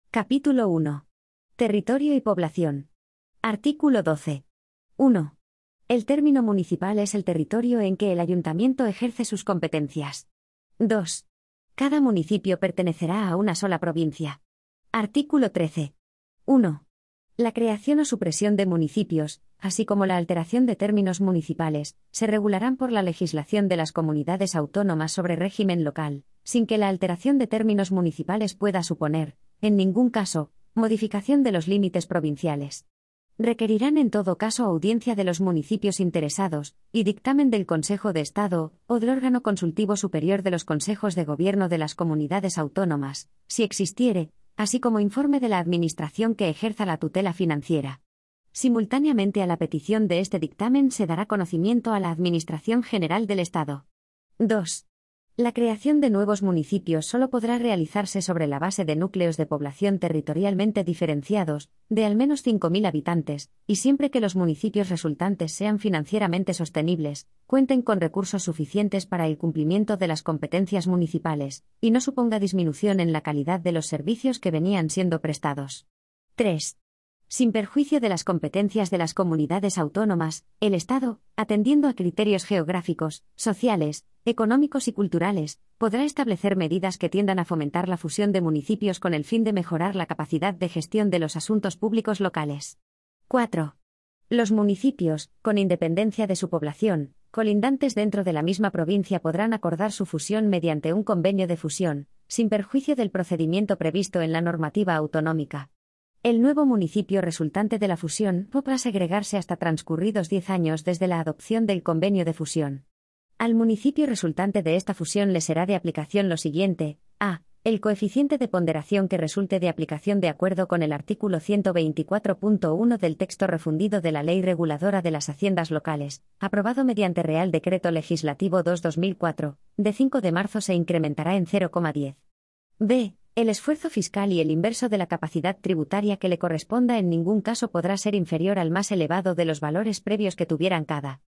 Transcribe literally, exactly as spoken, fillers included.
Capítulo uno. Territorio y población. Artículo doce. uno. El término municipal es el territorio en que el ayuntamiento ejerce sus competencias. dos. Cada municipio pertenecerá a una sola provincia. Artículo trece. uno. La creación o supresión de municipios, así como la alteración de términos municipales, se regularán por la legislación de las comunidades autónomas sobre régimen local, sin que la alteración de términos municipales pueda suponer, en ningún caso, modificación de los límites provinciales. Requerirán en todo caso audiencia de los municipios interesados, y dictamen del Consejo de Estado, o del órgano consultivo superior de los consejos de gobierno de las comunidades autónomas, si existiere, así como informe de la Administración que ejerza la tutela financiera. Simultáneamente a la petición de este dictamen se dará conocimiento a la Administración General del Estado. dos. La creación de nuevos municipios solo podrá realizarse sobre la base de núcleos de población territorialmente diferenciados, de al menos cinco mil habitantes, y siempre que los municipios resultantes sean financieramente sostenibles, cuenten con recursos suficientes para el cumplimiento de las competencias municipales, y no suponga disminución en la calidad de los servicios que venían siendo prestados. tres. Sin perjuicio de las competencias de las comunidades autónomas, el Estado, atendiendo a criterios geográficos, sociales, económicos y culturales, podrá establecer medidas que tiendan a fomentar la fusión de municipios con el fin de mejorar la capacidad de gestión de los asuntos públicos locales. cuatro. Los municipios, con independencia de su población, colindantes dentro de la misma provincia podrán acordar su fusión mediante un convenio de fusión, sin perjuicio del procedimiento previsto en la normativa autonómica. El nuevo municipio resultante de la fusión podrá segregarse hasta transcurridos diez años desde la adopción del convenio de fusión. Al municipio resultante de esta fusión le será de aplicación lo siguiente: a. El coeficiente de ponderación que resulte de aplicación de acuerdo con el artículo ciento veinticuatro punto uno del texto refundido de la Ley Reguladora de las Haciendas Locales, aprobado mediante Real Decreto Legislativo dos barra dos mil cuatro, de cinco de marzo se incrementará en cero coma diez. b. El esfuerzo fiscal y el inverso de la capacidad tributaria que le corresponda en ningún caso podrá ser inferior al más elevado de los valores previos que tuvieran cada